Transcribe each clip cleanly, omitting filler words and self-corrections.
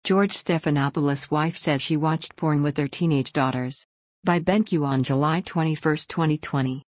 George Stephanopoulos' wife says she watched porn with their teenage daughters. By BenQ on July 21, 2020.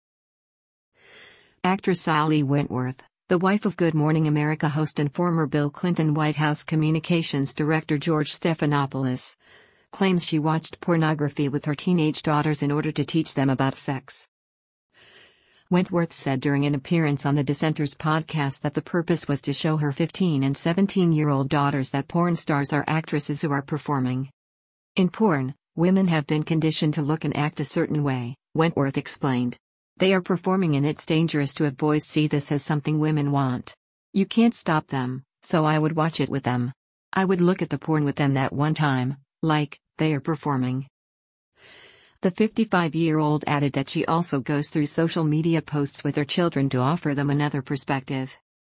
Actress Sally Wentworth, the wife of Good Morning America host and former Bill Clinton White House Communications Director George Stephanopoulos, claims she watched pornography with her teenage daughters in order to teach them about sex. Wentworth said during an appearance on the Dissenters podcast that the purpose was to show her 15 and 17-year-old daughters that porn stars are actresses who are performing. In porn, women have been conditioned to look and act a certain way, Wentworth explained. They are performing and it's dangerous to have boys see this as something women want. You can't stop them, so I would watch it with them. I would look at the porn with them that one time, like, they are performing. The 55-year-old added that she also goes through social media posts with her children to offer them another perspective.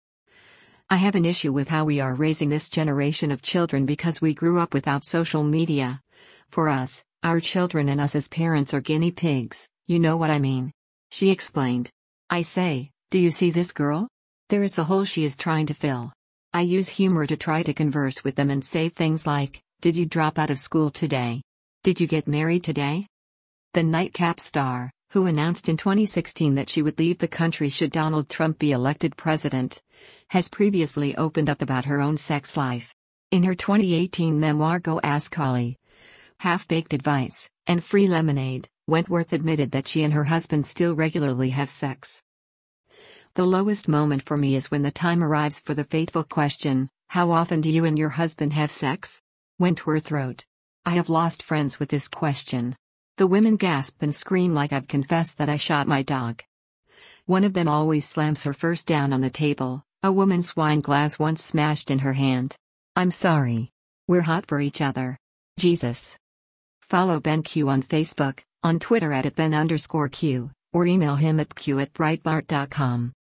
I have an issue with how we are raising this generation of children because we grew up without social media. For us, our children and us as parents are guinea pigs, you know what I mean. She explained. I say, do you see this girl? There is a hole she is trying to fill. I use humor to try to converse with them and say things like, did you drop out of school today? Did you get married today? The nightcap star, who announced in 2016 that she would leave the country should Donald Trump be elected president, has previously opened up about her own sex life. In her 2018 memoir Go Ask Holly, Half-Baked Advice, and Free Lemonade, Wentworth admitted that she and her husband still regularly have sex. The lowest moment for me is when the time arrives for the fateful question, how often do you and your husband have sex? Wentworth wrote. I have lost friends with this question. The women gasp and scream like I've confessed that I shot my dog. One of them always slams her first down on the table, a woman's wine glass once smashed in her hand. I'm sorry. We're hot for each other. Jesus. Follow BenQ on Facebook, on Twitter @Ben_Q, or email him at q@breitbart.com.